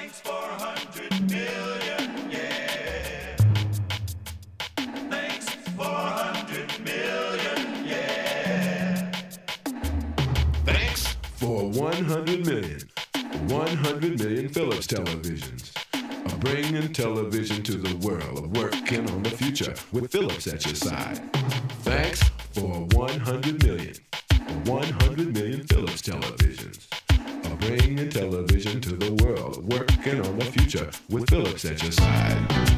Thanks for 100 million, yeah. Thanks for 100 million, yeah. Thanks for 100 million. 100 million Philips televisions. Bringing television to the world. Working on the future with Philips at your side. Thanks for 100 million. 100 million Philips televisions. Bringing television to the world. Working on the future with Philips at your side.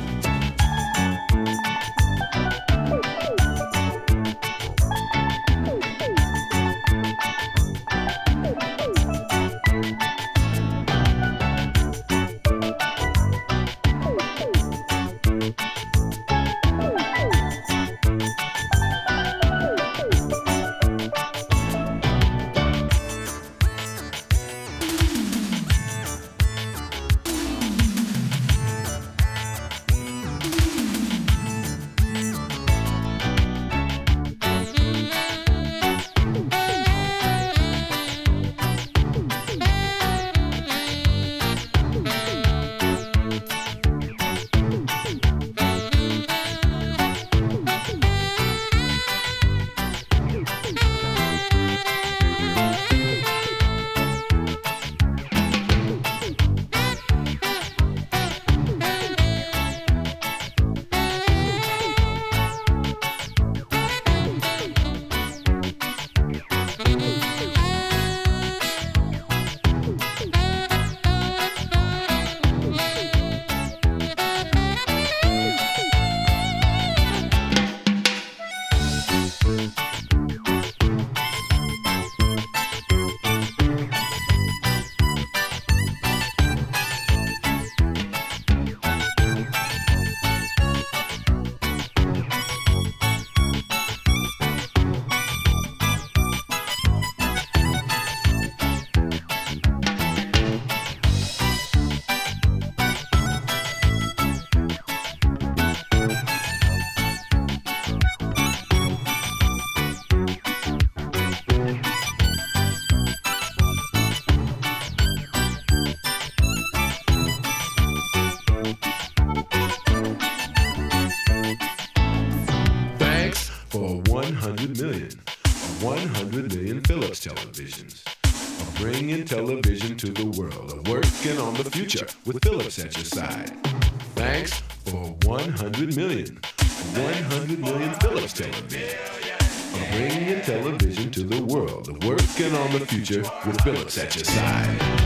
For 100 million. 100 million Philips televisions. Bringing television to the world. Working on the future with Philips at your side. Thanks for 100 million. 100 million Philips televisions. Bringing television to the world. Working on the future with Philips at your side.